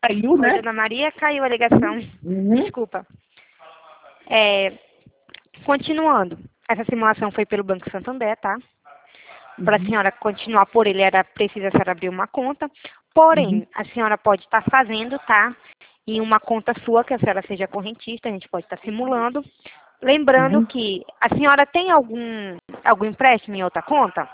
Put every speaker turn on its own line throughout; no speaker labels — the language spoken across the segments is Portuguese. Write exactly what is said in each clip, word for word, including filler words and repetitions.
Caiu,
Oi,
né?
Dona Maria, caiu a ligação.
Uhum.
Desculpa. É, continuando. Essa simulação foi pelo Banco Santander, tá? Para a
Uhum.
senhora continuar por ele, era preciso a senhora abrir uma conta.
Uhum.
Porém, a senhora pode estar fazendo, tá? Em uma conta sua, que a senhora seja correntista, a gente pode estar simulando. Lembrando
Uhum.
que a senhora tem algum, algum empréstimo em outra conta?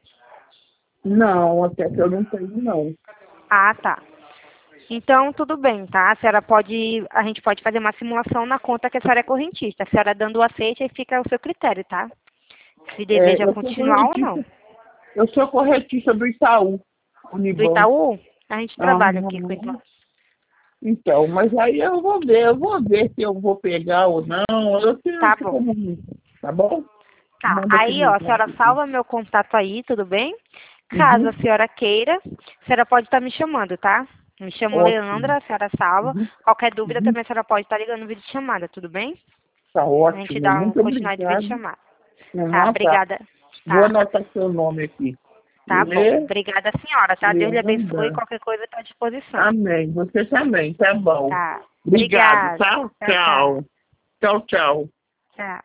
Não, até que eu não tenho, não.
Ah, tá. Então, tudo bem, tá? A senhora pode, a gente pode fazer uma simulação na conta que a senhora é correntista. A senhora dando o aceite, aí fica ao seu critério, tá? Se
É,
deseja
eu sou
continuar ou não.
correntista, eu sou correntista do Itaú,
Do
Unibanco.
Itaú, a gente trabalha aqui com o
Aham.
Itaú.
Então, mas aí eu vou ver, eu vou ver se eu vou pegar ou não. Eu te, eu
Tá
te
bom.
comunico, tá bom?
Tá.
Manda aqui
Aí, ó,
no
a
zap
senhora
aqui.
salva meu contato aí, tudo bem? Caso a
Uhum.
senhora queira, a senhora pode estar me chamando, tá? Me chamo
Ótimo.
Leandra, a senhora salva.
Uhum.
Qualquer dúvida
Uhum.
também a senhora pode estar ligando no vídeo de chamada, tudo bem?
Tá
A gente
ótimo.
dá um
Muito
continuar de vídeo de
obrigado.
chamada. Tá,
Ah, tá.
obrigada.
Vou
Tá,
anotar seu nome aqui.
tá bom.
Lê,
Obrigada, senhora, tá? Deus lhe abençoe.
Leandra.
Qualquer coisa está à disposição.
Amém. Você também, tá bom.
Tá.
Obrigado,
Obrigada.
tá?
Tchau, tchau.
Tchau. Tchau, tchau.
Tchau.